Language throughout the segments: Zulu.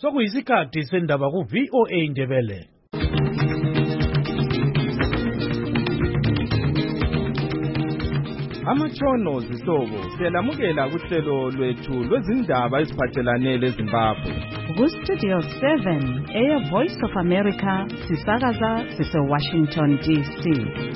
Sokuyisikhathi sendaba ku VOA Indebele. Amatshono zihlobo siyalamukela kuhlelo lwethu lwezindaba eziphathelane leZimbabwe. Ku-Studio 7 Air Voice of America sisakaza sise-Washington DC.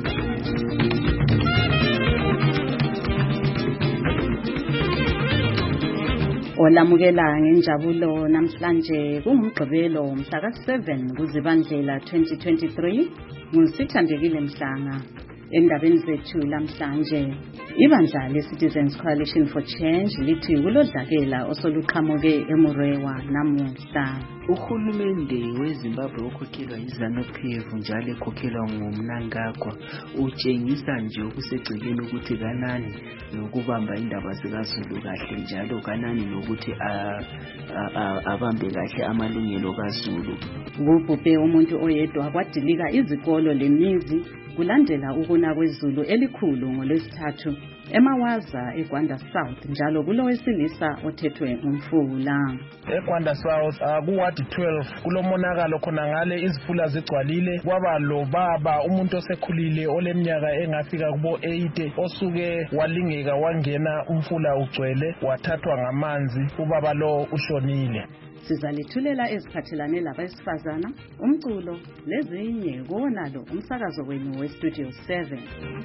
Olamukela ngenjabulo namhlanje kungumgqibelo mhla ka-7 kuZibandlela 2023 nguSithandekile Mhlanga. Endabeni zethu lamhlanje ibandla le-Citizens Coalition for Change lithi kulodlakela osoluqhamuke eMurewa namuhla. Uhulumende weZimbabwe okhokhelwa iZANU-PF njalo ekhokhelwa nguMnangagwa utshengisa nje okusegcekeni ukuthi kanani nokubamba indaba zikaZulu kahle njalo kanani nokuthi abambe kahle amalungelo kaZulu. Kubhubhe umuntu oyedwa kwadilika izikolo lemizi kulandela ukuna kwezulu elikhulu ngoLwesithathu eMawaza eGwanda South njalo kulowesilisa othethwe umfula. eGwanda South kuward 12 kulomonakalo khona ngale izifula zigcwalile kwaba lo baba umuntu osekhulile oleminyaka engafika kubo 80 osuke walingeka wangena umfula ugcwele wathathwa ngamanzi ubaba lo ushonile. Sizalithulela eziphathelane labesifazana, umculo lezinye konalo umsakazo wenu weStudio 7.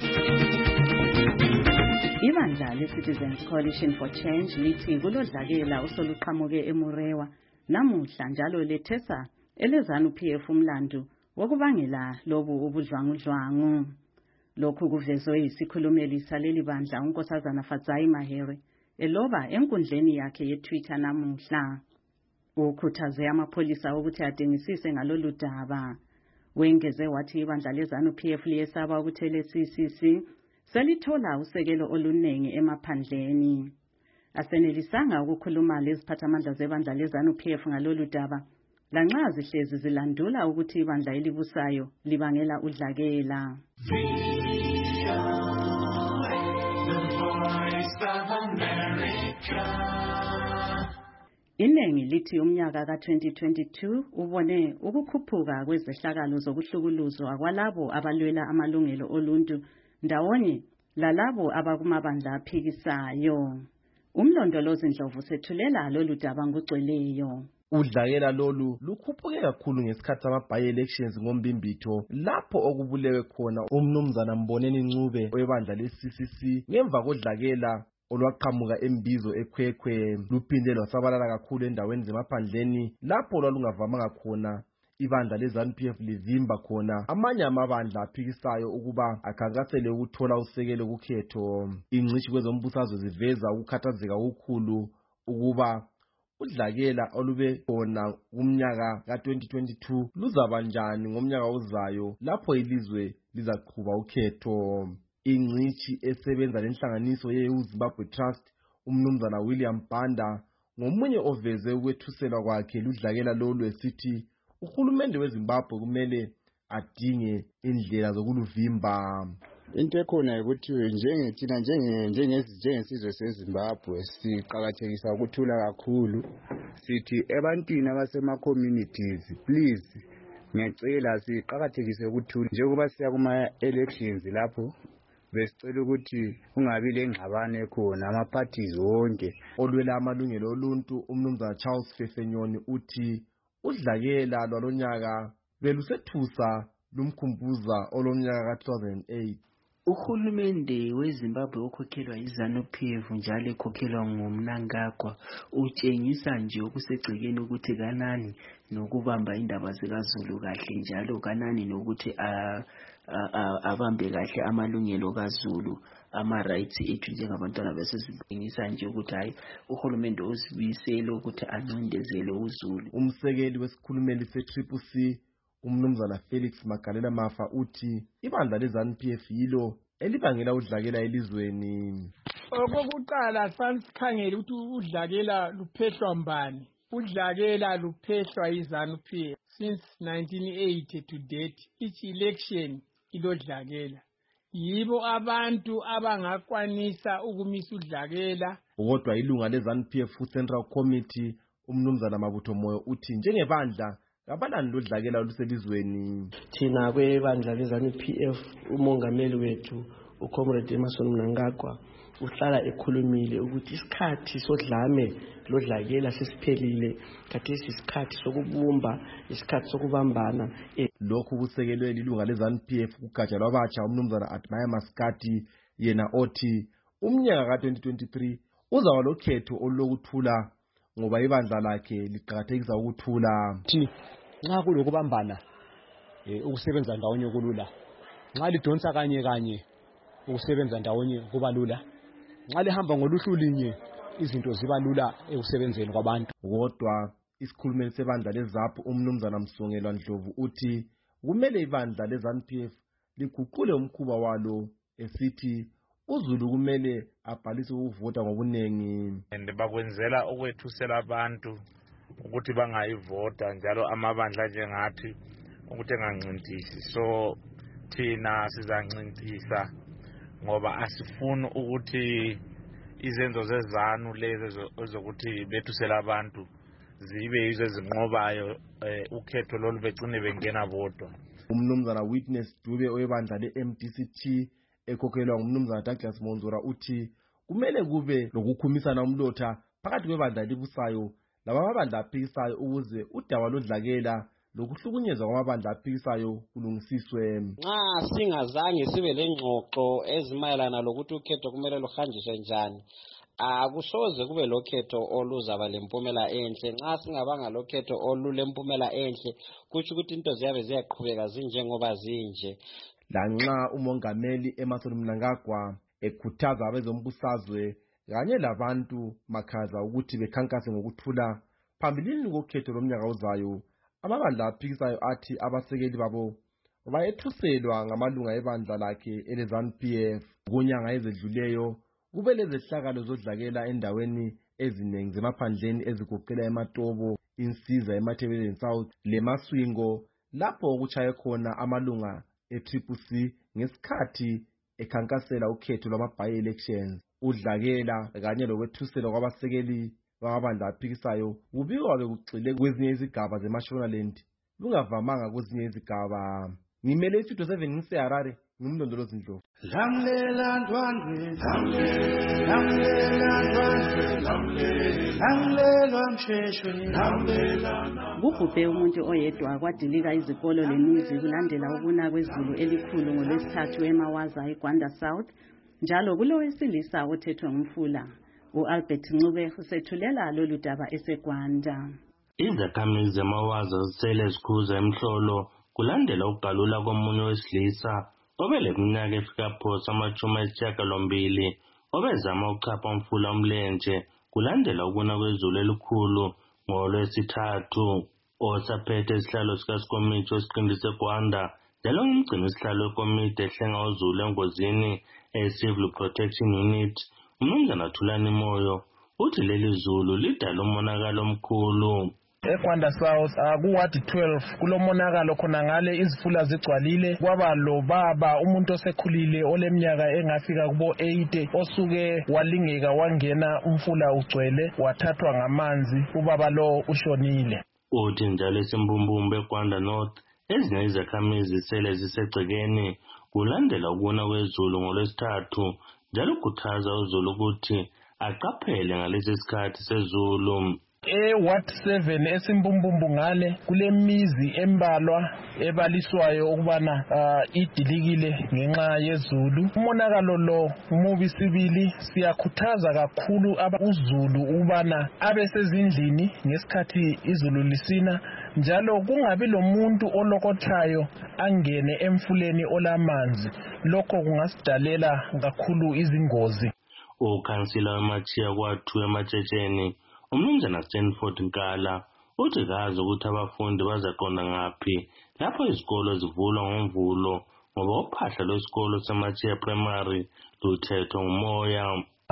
Ibandla le-Citizens Coalition for Change lithi kulodlakela osoluqhamuke eMurewa namuhla njalo lethesa eleZANU-PF umlandu wokubangela lobu ubudlwangudlwangu. Lokhu kuvezwe yisikhulumeli saleli bandla uNkosazana Fadzayi Mahere eloba enkundleni yakhe yeTwitter namuhla. Ukhuthaze amapholisa ukuthi adingisise ngalolu daba. Wengeze wathi ibandla leZANU-PF liyesaba ukuthi le-CCC selithola usekelo olunengi emaphandleni. Asenelisanga ukukhuluma leziphathamandla zebandla leZANU-PF ngalolu daba, lanxa zihlezi zilandula ukuthi ibandla elibusayo libangela udlakela. Iningi lithi umnyaka ka-2022 ubone ukukhuphuka kwezehlakalo zokuhlukuluzwa kwalabo abalwela amalungelo oluntu ndawonye lalabo abakumabandla aphikisayo. Umlondolozi Ndlovu sethulela lolu daba ngugcweleyo. Udlakela lolu lukhuphuke kakhulu ngesikhathi sama-by-elections ngombimbitho lapho okubulewe khona umnumzana Mboneni Ncube webandla le-CCC ngemva kodlakela olwaqhamuka eMbizo eKhwekhwe. Luphinde lwasabalala kakhulu endaweni zemaphandleni lapho lwalungavamanga khona. Ibandla leZANU-PF livimba khona amanye amabandla aphikisayo ukuba akhankasele ukuthola usekelo kukhetho. Ingcitshi kwezombusazwe ziveza ukukhathazeka okukhulu ukuba udlakela olube khona kumnyaka ka-2022 luzaba njani ngomnyaka ozayo lapho ilizwe lizaqhuba ukhetho. Ingcitshi esebenza lenhlanganiso ye-Zimbabwe Trust umnumzana William Banda ngomunye oveze ukwethuselwa kwakhe ludlakela lolu esithi uhulumende weZimbabwe kumele adinge indlela zokuluvimba. Into ekhona ukuthi njengethina njengesizwe seZimbabwe siqhakathekisa ukuthula kakhulu. Sithi ebantwini abasema-communities please ngiyacela siqhakathekise ukuthula njengoba siya kuma-elections lapho besicela ukuthi kungabi lengxabano khona ama-parties wonke. Olwela amalungelo oluntu umnumzana Charles Fefenyoni uthi udlakela lwalonyaka belusethusa lumkhumbuza olomnyaka ka-2008. Uhulumende weZimbabwe okhokhelwa iZANU-PF njalo ekhokhelwa nguMnangagwa utshengisa nje okusegcekeni ukuthi kanani nokubamba indaba zikaZulu kahle njalo kanani nokuthi abambe kahle amalungelo kaZulu ama-rights ethu njengabantwana besizibingisa nje ukuthi hayi uhulumende uzibisele ukuthi ancindezele uZulu. Umsekeli wesikhulumeli se-CCC umnumzana Felix Magalela Mafa uthi ibandla leZANU-PF yilo elibangela udlakela elizweni. Okokuqala sikhangele ukuthi udlakela luphehlwa mbani. Udlakela luphehlwa iZANU-PF since 1980 to date. Each election ilodlakela. Yibo abantu abangakwanisa ukumisa udlakela. Kodwa ilunga leZANU-PF Central Committee umnumzana Mabutho Moyo uthi njengebandla kabalani lodlakela oluselizweni. Thina kwebandla leZANU-PF umongameli wethu uComrade Emmerson Mnangagwa uhlala ekhulumile ukuthi isikhathi sodlame lodlakela sesiphelile, khathesi isikhathi sokubumba, isikhathi sokubambana. Lokhu kusekelwe lilunga leZANU-PF kugatsha lwabatsha umnumzana Admire Maskati, yena othi umnyaka ka-2023 uzaba lokhetho olulokuthula ngoba ibandla lakhe liqhakathekisa ukuthula. Thini nxa kulokubambana ukusebenza ndawonye kulula, nxa lidonsa kanye kanye ukusebenza ndawonye kuba lula, nxa lihamba ngoluhlu linye izinto ziba lula ekusebenzeni kwabantu. Kodwa isikhulumeli sebandla leZAPU umnumzana Msongelwa Ndlovu uthi kumele ibandla leZANU-PF liguqule umkhuba walo esithi uZulu kumele abhalise ukuvota ngobunengi. Bakwenzela ukwethusela abantu ukuthi bangayivota, njalo amabandla njengathi ukuthi engancintisi. So thina sizancintisa ngoba asifuni ukuthi izenzo zezanu lezi ezokuthi bethusela abantu zibe yizo ezinqobayo ukhetho lolu begcine bengena bodwa. Umnumzana Witness Dube oyebandla le-MDCT ekhokhelwa ngumnumzana Douglas Monzora uthi kumele kube lokukhumisana umlotha phakathi kwebandla elibusayo labamabandla aphikisayo ukuze udaba lodlakela lokuhlukunyezwa kwamabandla aphikisayo kulungisiswe. Nxa singazange sibe lengxoxo ezimayelana lokuthi ukhetho kumele luhanjiswe njani, akusoze kube lokhetho oluzaba lempumela enhle. Nxa singabanga lokhetho olulempumela enhle, kutsho ukuthi into ziyabe ziyaqhubeka zinjengoba zinje. Lanxa umongameli Emmerson Mnangagwa ekhuthaza abezombusazwe kanye labantu makhaza ukuthi bekhankase ngokuthula phambilini kokhetho lomnyaka ozayo, amabandla aphikisayo athi abasekeli babo bayethuselwa ngamalunga ebandla lakhe eleZANU-PF. Kunyanga ezedluleyo kube lezehlakalo zodlakela endaweni ezinengi zemaphandleni ezigoqela eMatobo, Insiza, eMathebeleni South leMaswingo, lapho okuchaye khona amalunga e-CCC ngesikhathi ekhankasela ukhetho lwama-by-elections. Udlakela kanye lokwethuselwa kwabasekeli bamabandla aphikisayo kubikwa bekugxile kwezinye izigaba zeMashonaland lungavamanga kwezinye izigaba. Ngimele iStudio 7 ngiseHarare, ngumlondolozi Ndlovu. Lamlela ndwandwe, lamlela ndwandwe, lamlela msheshwe, lamlela. Kubhubhe umuntu oyedwa kwadilika izikolo lemizi kulandela ukuna kwezulu elikhulu ngoLwesithathu eMawaza eGwanda South, njalo kulowesilisa othethwe ngumfula. U-Albert Ncube usethulela lolu daba eseGwanda. Izakhamizi zemawaza zisele zikhuza emhlolo kulandela ukugalula komunye wesilisa obeleminyaka efika phosa ama-80 obezama ukuchapha umfula omlenje kulandela ukuna kwezulu elikhulu ngoLwesithathu. Osaphethe isihlalo sikasikomiti wesiqinti seGwanda njalo ngumgcini wesihlalo wekomiti ehlenga uZulu engozini e-Civil Protection Unit, umnumzana Thulani Moyo uthi leli zulu lidala umonakalo omkhulu. eGwanda South kuward 12 kulomonakalo khona ngale izifula zigcwalile, kwaba lobaba umuntu osekhulile oleminyaka engafika kubo 80 osuke walingeka wangena umfula ugcwele wathathwa ngamanzi, ubaba lo ushonile. Uthi njalo esimbumbumbe eGwanda North ezinye izakhamizi sele zisegcekeni kulandela ukuna kwezulu ngoLwesithathu, njalo kukhuthaza uZulu ukuthi aqaphele ngalesi sikhathi sezulu. Ward 7 esimbumbumbu ngale kule mizi embalwa ebaliswayo ukubana idilikile ngenxa yezulu. Umonakalo lo umubi sibili, siyakhuthaza kakhulu uZulu ukubana abe sezindlini ngesikhathi izulu lisina, njalo kungabi lomuntu olokothayo angene emfuleni olamanzi. Lokho kungasidalela kakhulu izingozi. Ukhansila weMachiya kwathu eMatshetshen umnumzana Stanford Nkala uthi kazi ukuthi abafundi bazaqonda ngaphi lapho izikolo zivulwa ngoMvulo ngoba uphahla lwesikolo seMachiya Primary luthethwa ngumoya.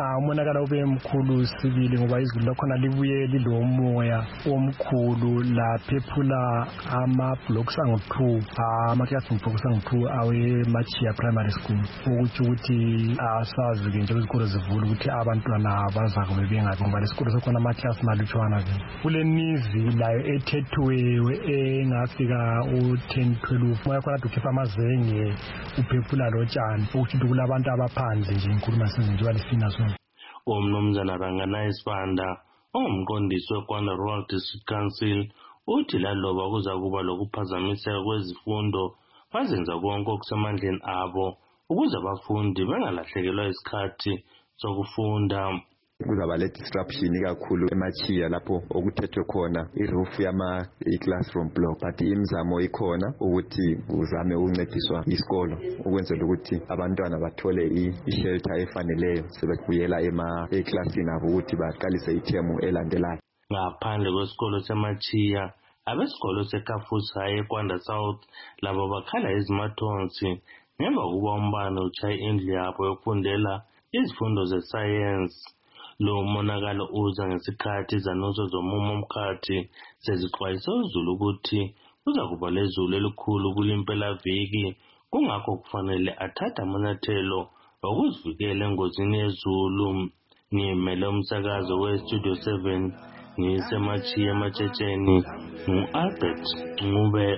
Umonakalo ube mkhulu sibili ngoba izulu lakhona libuye lilomoya omkhulu laphephula ama-blocks angu-2 ama-classroom blocks angu-2 awe-Machia Primary School ukuthi asazi-ke nje izikolo zivula ukuthi abantwana bazakube bengabi ngoba lesikolo sokhona ama-class malutshwana ke kulenizi layo ethethiweyo engafika u-10-12 moya khona ukhipha amazenge uphephula lotshani ukuthi kulabantu abaphandle nje inkuluma senziwa lesina sona. Umnumzana Rangana Sibanda ongumqondisi weGwanda Rural District Council uthi laloba kuza kuba lokuphazamiseka kwezifundo bazenza konke okusemandleni abo ukuze abafundi bengalahlekelwa isikhathi sokufunda. Kuzaba le disruption kakhulu eMachia lapho okuthethwe khona iroof i-classroom block, but imizamo ikhona ukuthi kuzame ukuncediswa isikolo ukwenzela ukuthi abantwana bathole i-shelter efaneleyo sebebuyela eklasini abo ukuthi baqalise ithemu elandelayo. Ngaphandle kwesikolo seMachia, abesikolo seKafusi High eGwanda South labo bakhala izimathonsi ngemva kokuba umbane utshaye indlu yabo yokufundela izifundo zesayensi. Lo monakalo uza ngesikhathi izanuso zomumo omkhathi sezixwayise uzulu ukuthi kuza kuba lezulu elikhulu kulimpelaviki, kungakho kufanele athathe amanyathelo okuzivikela engozini yezulu. Ngimele umsakazo weStudio 7 ngiseMachia eMatshetsheni ngu-Albert Ncube.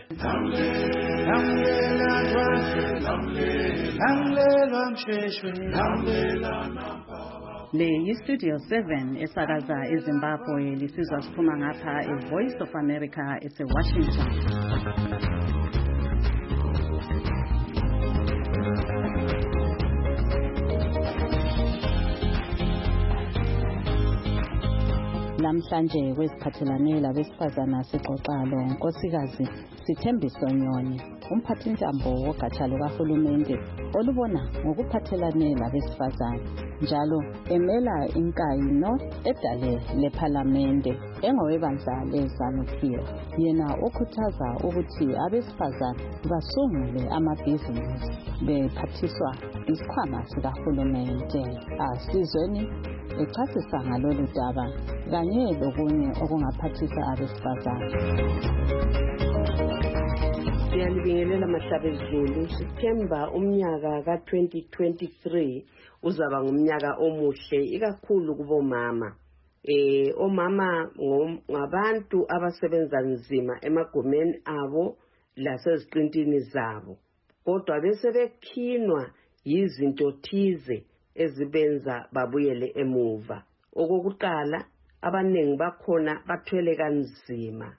Le yiStudio 7 esakaza eZimbabwe lisizwa siphuma ngapha eVoice of America eseWashington. Namhlanje kwesiphathelane labesifazana sixoxalo Nkosikazi Sithembiso Nyoni, umphathintambo wogatsha lukahulumende olubona ngokuphathelane labesifazana, njalo emela inkayino edale lephalamende engowebandla leZANU-PF. Yena ukhuthaza ukuthi abesifazana basungule amabhizinisi bephathiswa isikhwama sikahulumende. Asizweni echasisa ngalolu daba kanye lokunye okungaphathisa abesifazana. Siyalibingelela Mahlabe Zulu. September umnyaka ka-2023 uzaba ngumnyaka omuhle ikakhulu kubomama. Omama ngabantu abasebenza nzima emagumeni abo laseziqintini zabo, kodwa bese bekhinwa yizinto thize ezibenza babuyele emuva. Okokuqala, abanengi bakhona bathwele kanzima,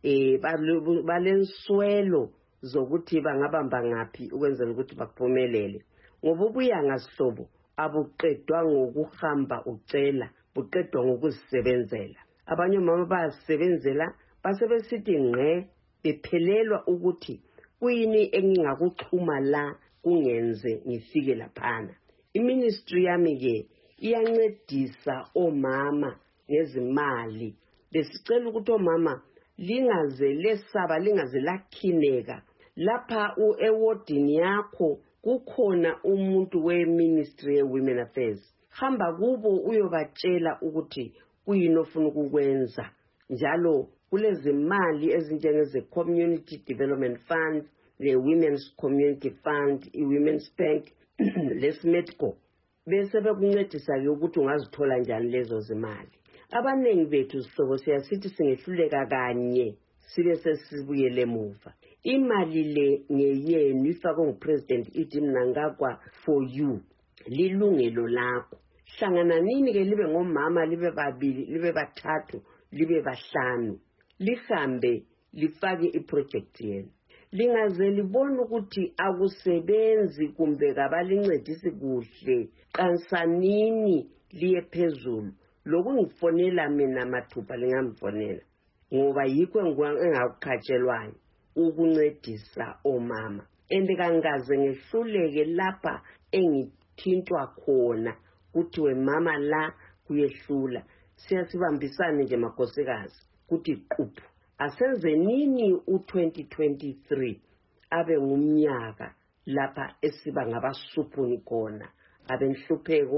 balenswelo zokuthi bangabamba ngaphi ukwenzela ukuthi baphumelele. Ngoba ubuyanga sihlobo abuqedwa ngokuhamba ucela, buqedwa ngokuzisebenzela. Abanye omama bayasebenzela basebesithi ngqe bephelelwa ukuthi kuyini engingakuxhuma la kungenze ngifike laphana. Iministry yami ke iyancedisa omama ngezimali. Besicela ukuthi omama lingaze lesaba, lingaze lakhineka. Lapha ewardini yakho kukhona umuntu weMinistry yeWomen Affairs. Hamba kubo uyobatshela ukuthi kuyini ofuna ukukwenza. Njalo kulezimali ezinjengeze Community Development Fund, le Women's Community Fund, i-Women's Bank, leSmedco. Bese bekuncedisa ke ukuthi ungazithola njani lezo zimali. Abanengi bethu sihlobo siyasithi singehluleka kanye sibe sesibuyele emuva. Imali le ngeyenu ifakwe nguPresident Edi Mnangagwa for you. Lilungelo lakho. Hlangana nini ke libe ngomama, libe babili, libe bathathu, libe bahlanu. Lihambe lifake iproject yenu. Lingaze libona ukuthi akusebenzi kumbe kabalincedisi kuhle. Qansanini liye phezulu. Lokungifonela mina mathupha lingamfonela. Ngoba yikho engakukhatshelwayo ukuncedisa omama. Kangaze ngehluleke lapha engithintwa khona ukuthi we mama la kuyehlula. Siyasibambisana nje makosikazi ukuthi quphu. Asenze nini u-2023 abe ngumnyaka lapha esiba ngabasuphuni khona. Abenhlupheko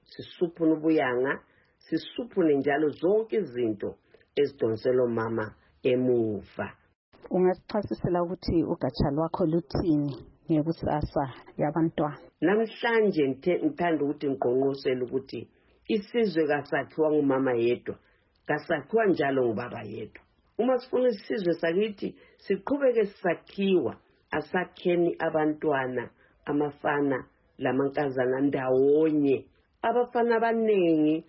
sisuphune ubuyanga, sisuphune njalo zonke izinto ezidonsela omama emuva. Ungasichasisela ukuthi ugatsha lwakho luthini ngekusasa yabantwana? Namhlanje ngithanda ukuthi ngiqonqosele ukuthi isizwe kasakhiwa ngumama yedwa, kasakhiwa njalo ngubaba yedwa. Uma sifuna isizwe sakithi siqhubeke sisakhiwa, asakheni abantwana, amafana lamankazana ndawonye. Abafana abaningi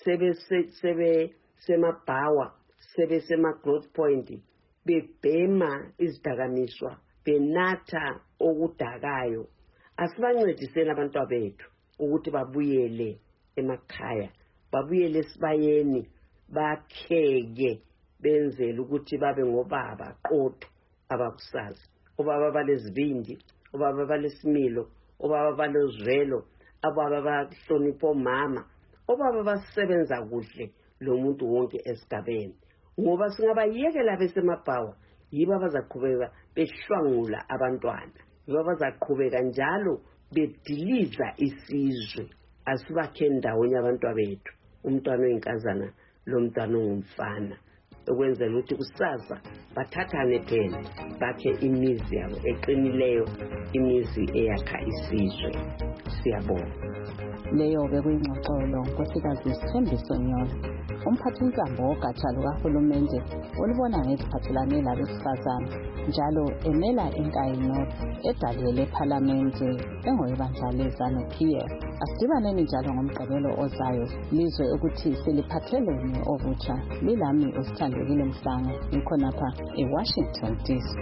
semabhawa, sema-growth point, bebhema izidakamizwa, benatha okudakayo. Asibancediseni abantwana bethu ukuthi babuyele emakhaya, babuyele esibayeni, bakheke, benzele ukuthi babe ngobaba qotho abakusasa. Obaba balezibindi, obaba balesimilo, obaba balozwelo, obaba bahlonipha omama, obaba basebenza kuhle lo muntu wonke esigabeni. Ngoba singabayekela besemabhawa, yibo abazaqhubeka behlwangula abantwana, yibo abazaqhubeka njalo bediliza isizwe. Asibakhe ndawonye abantwana bethu, umntwana oyinkazana lo mntwana ongumfana, ukwenzela ukuthi kusasa bathathane phela, bakhe imizi yabo eqinileyo, imizi eyakha isizwe. Siyabonga. Leyo bekuyingxoxolo Nkosikazi Sithembiso Nyolo, umphathintambo wogatsha lukahulumende olubona ngeziphathelane labesifazane, njalo emela iNkayi North edaliwe lephalamende engoyebandla leZANU-PF. Asidibaneni njalo ngomgqibelo ozayo lizwe ukuthi siliphatheleni obutsha. Lilami uSithandekile Mhlanga, ngikhonapha eWashington DC.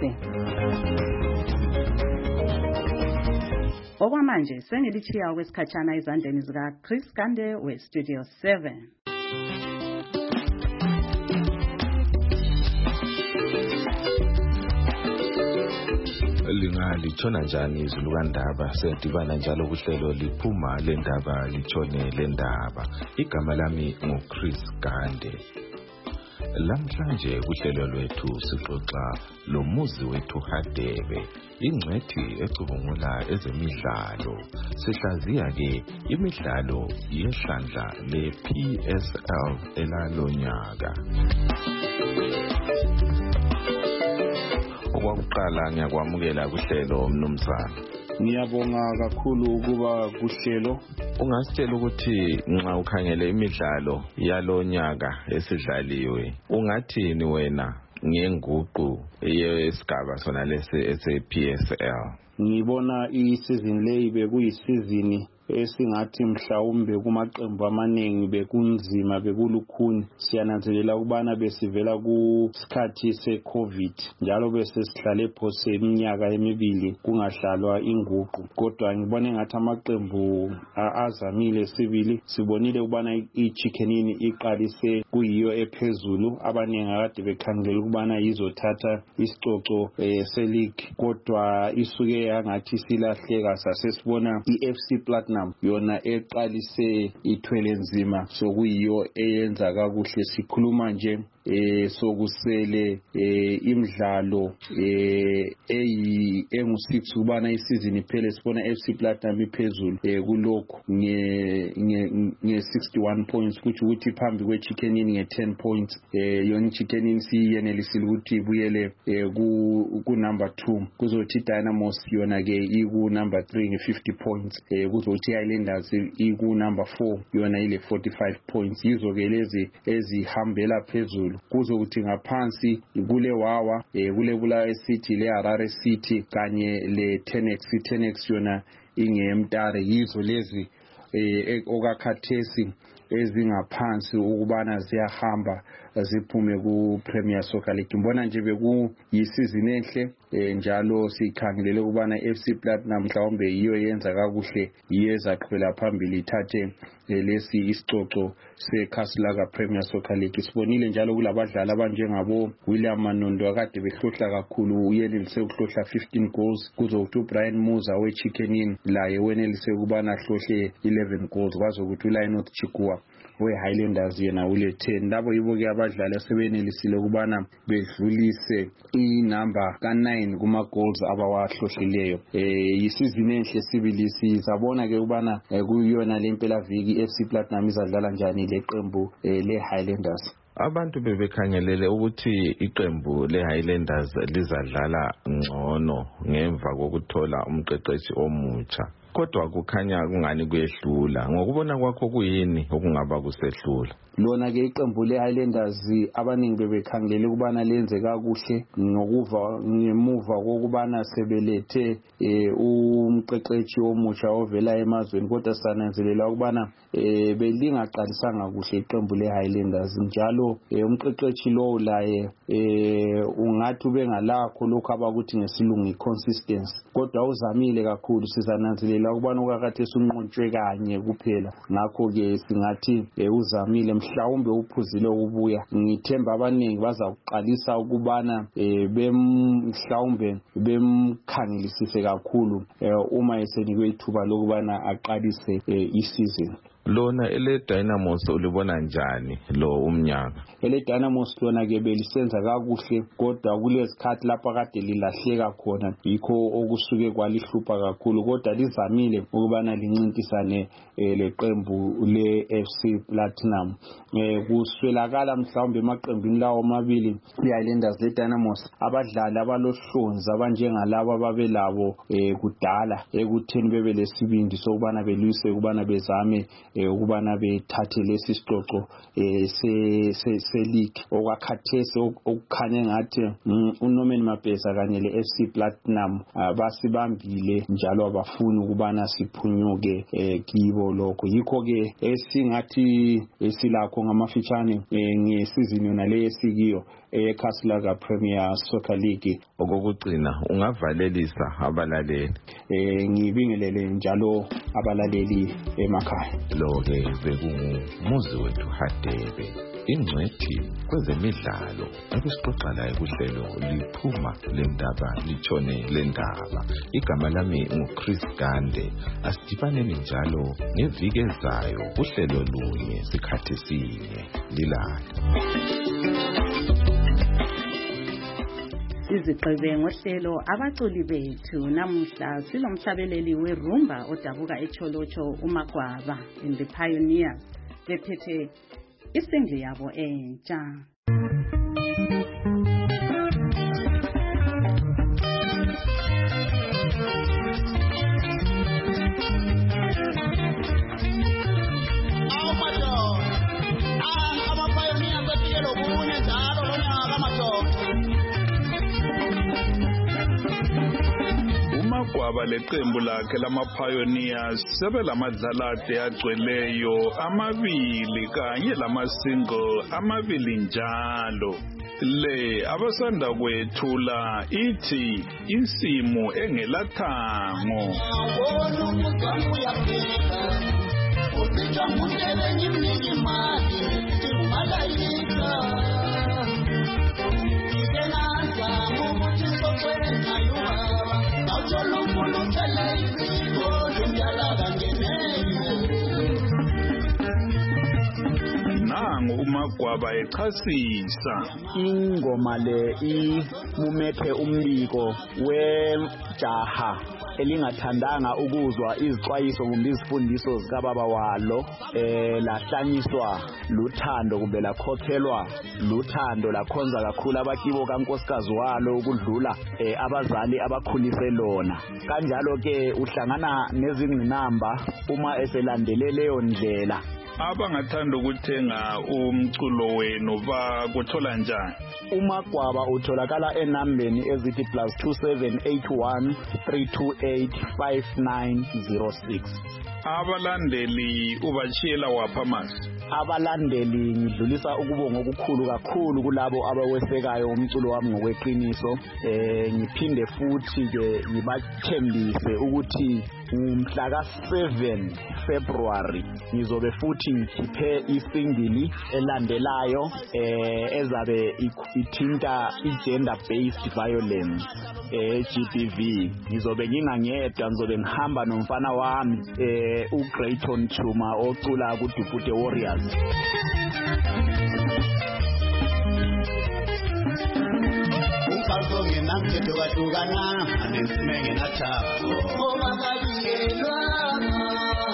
Okwamanje sengilitshiya okwesikhatshana ezandleni zikaChris Gande weStudio 7. Litshona njani izulu kandaba? Sedibana njalo kuhlelo liphuma lendaba litshone lendaba. Igama lami nguChris Gande. Lamhlanje kuhlelo lwethu sixoxa lomuzi wethu Hadebe, ingcwethi ecubungula ezemidlalo. Sihlaziya ke imidlalo yehlandla le-PSL elalonyaka. Okwakuqala ngiyakwamukela kuhlelo mnumzana. Ngiyabonga kakhulu ukuba kuhlelo. Ungasitshela ukuthi nxa ukhangele imidlalo yalonyaka esidlaliwe, ungathini wena ngenguqu yesigaba sona lesi ese-PSL? Ngibona isizini leyi bekuyisizini esingathi mhlawumbe kumaqembu amaningi bekunzima, bekulukhuni. Siyananzelela ukubana besivela kusikhathi se-COVID, njalo besesihlale phose iminyaka emibili kungahlalwa inguqu. Kodwa ngibona engathi amaqembu azamile sibili. Sibonile ukubana iChickenini iqalise kuyiyo ephezulu, abaningi akade bekhangela ukubana izothatha isicoco se-league, kodwa isuke yangathi silahleka. Sasesibona iFC Platinum yona eqalise ithwele nzima, sokuyiyo eyenza kakuhle. Sikhuluma nje sokusele imidlalo engu-6 kubana isizini iphele. Sibona FC Platinum iphezulu kulokho nge-61 points, kuthi ukuthi phambi kweChickenini nge-10 points. Yona iChickenini siyenelisile ukuthi ibuyele ku-number 2, kuzothi iDynamos yona ke iku-number 3 nge-50 points, kuzothi iHighlanders iku-number 4 yona ile 45 points. Yizo ke lezi ezihambela phezulu. Kuzokuthi ngaphansi kule Wawa, kule Bulawayo City, le Harare City kanye le Tenex yona ingeMtare. Yizo lezi okakhathesi ezingaphansi ukubana ziyahamba ziphume ku-Premier Soccer League. Ngibona nje bekuyisizini enhle, njalo sikhangelele ukubana FC Platinum mhlawumbe yiyo yenza kakuhle, yiyo ezaqhubela phambili ithathe lesi isicoco seKhasilaka Premier Soccer League. Sibonile njalo kulabadlali abanjengabo William Manondo akade behlohla kakhulu, uyenelise ukuhlohla 15 goals. Kuzokuthi uBrian Muza weChickenini laye wenelise ukubana ahlohle 11 goals. Kwazokuthi uLionel Chikua we-Highlanders yena ule 10. Labo yibo ke abadlali asebenelisile ukubana bedlulise inamba ka-9 kuma-goals abawahlohlileyo. Yisizini enhle sibili. Sizabona ke ukubana kuyona le mpelaviki i-FC Platinum izadlala njani leqembu le-Highlanders. Abantu bebekhangelele ukuthi iqembu le-Highlanders lizadlala ngcono ngemva kokuthola umqeqeshi omutsha. Kodwa kukhanya kungani kuyehlula. Ngokubona kwakho kuyini okungaba kusehlula? Lona ke iqembu le-Highlanders abaningi bebekhangelele ukubana lenze kakuhle ngemuva kokubana sebelethe umqeqeshi omutsha ovela emazweni, kodwa sananzelela ukubana belingaqalisanga kuhle iqembu le-Highlanders njalo umqeqeshi lowo laye ungathi ubengalakho lokho abakuthi ngesilungu i-consistency, kodwa uzamile kakhulu. Sizananzelela ukubana ukakade sunqotshwe kanye kuphela, ngakho-ke singathi uzamile, mhlawumbe uphuzile ukubuya. Ngithemba abaningi bazakuqalisa ukubana mhlawumbe bemkhangelisise kakhulu uma esenikwe ithuba lokubana aqalise isizini. Lona ele Dynamos ulibona njani lo umnyaka? Ele Dynamos lona ke belisenza kakuhle, kodwa kulezikhathi lapha kade lilahleka khona, yikho okusuke kwalihlupha kakhulu, kodwa lizamile ukubana lincintisane leqembu le-FC Platinum. Kuswelakala mhlawumbe emaqembini lawo amabili i-Highlanders le-Dynamos abadlali abalohlonzi abanjengalabo ababelabo kudala ekutheni bebe lesibindi sokubana belwise ukubana bezame ukubana bethathe lesi sicoco se-league. Okwakhathesi okukhanya ngathi uNorman Mapesa kanye le-FC Platinum basibambile njalo abafuni ukubana siphunyuke kibo lokho. Yikho-ke esingathi silakho ngamafitshane ngesizini yona le esikiyo eKaslaga Premier Soccer League. Okokugcina ungavalelisa abalaleli? Ngibingelele njalo abalaleli emakhaya. Lo-ke bekungumuzi wethu Hadebe, ingcwethi kwezemidlalo ekusixoxa laye kuhlelo liphuma lendaba litshone lendaba. Igama lami nguChris Gande. Asidibaneni njalo ngeviki ezayo kuhlelo lunye sikhathi sinye. Lilala. Sizigqibe ngohlelo abaculi bethu. Namuhla silomhlabeleli werumba odabuka eCholocho uMagwaba in the Pioneers bephethe isingle yabo entsha. Umagwaba leqembu lakhe lama-Pioneers sebelamadlalade agcweleyo amabili kanye lama-single amabili njalo. Le abasanda kwethula ithi insimo engelathango. Nangu uMagwaba echasisa. Ingoma le imumethe umbiko wejaha elingathandanga ukuzwa izixwayiso kumbe izifundiso zikababa walo, lahlanyiswa luthando kumbe lakhokhelwa luthando, lakhonza kakhulu abakibo kankosikazi walo ukudlula abazali abakhulise lona. Kanjalo ke uhlangana nezingqinamba uma eselandele leyo ndlela. Abangathanda ukuthenga umculo wenu bakuthola njani? uMagwaba utholakala enambeni ezithi +2781 328 5906. Abalandeli ubachiyela wapha manje? Abalandeli ngidlulisa ukubonga okukhulu kakhulu kulabo abawesekayo umculo wami ngokweqiniso. Ngiphinde futhi ke ngibathembise ukuthi umhla ka-7 February ngizobe futhi ngikhiphe isingili elandelayo ezabe ithinta i-gender based violence, GBV. Ngizobe ngingangedwa, ngizobe ngihamba nomfana wami uGrayton Chuma ocula kuDufute Warriors. Umfalco nginamthetho kahlukana anesimenge nathapho.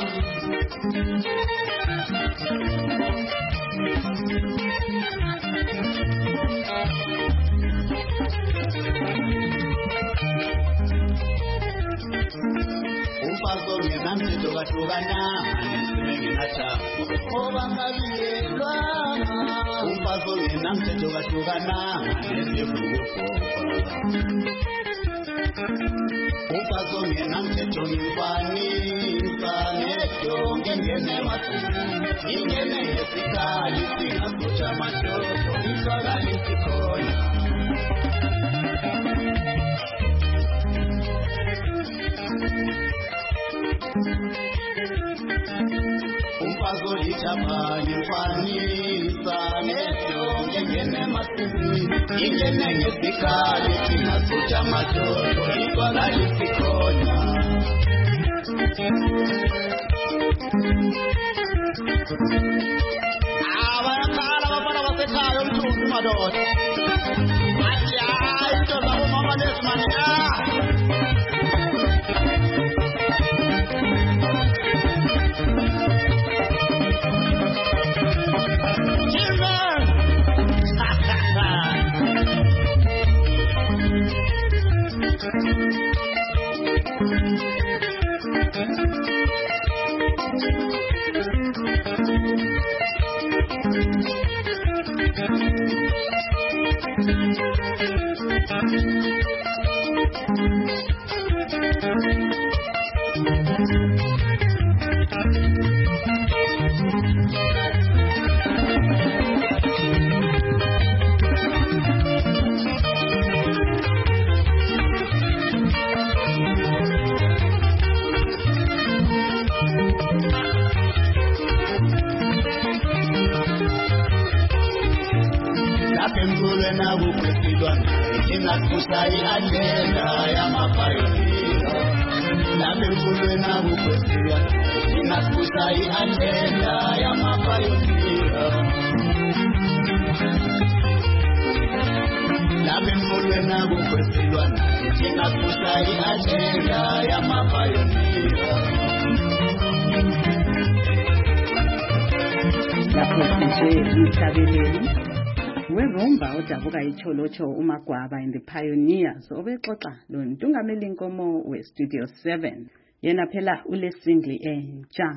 Wevumba udabuka icholocho uMagwaba and the Pioneers obexoxa lontungameli inkomo we-Studio 7 yena phela ulesingli entsha.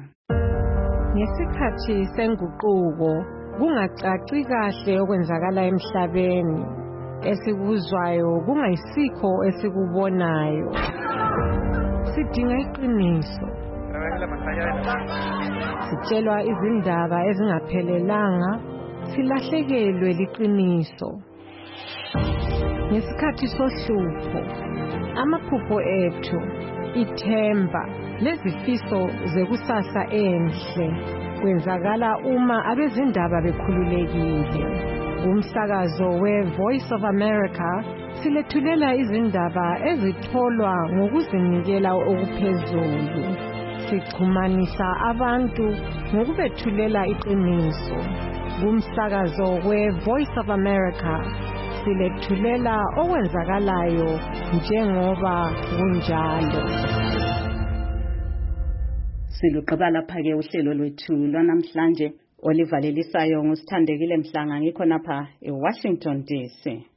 Ngesikhathi senguquko kungacaci kahle okwenzakala emhlabeni esikuzwayo kungayisikho esikubonayo sidinga iqiniso sitshelwa izindaba ezingaphelelanga silahlekelwe liqiniso ngesikhathi sohlupho amaphupho ethu ithemba lezifiso zekusasa enhle kwenzakala uma abezindaba bekhululekile umsakazo we-Voice of America silethulela izindaba ezitholwa ngokuzinikela okuphezulu sixhumanisa abantu ngokubethulela iqiniso kumsakazo we-Voice of America silethulela okwenzakalayo njengoba kunjalo. Siluqaba lapha-ke uhlelo lwethu lwanamhlanje olivalelisayo ngusithandekile Mhlanga ngikhona pha eWashington DC.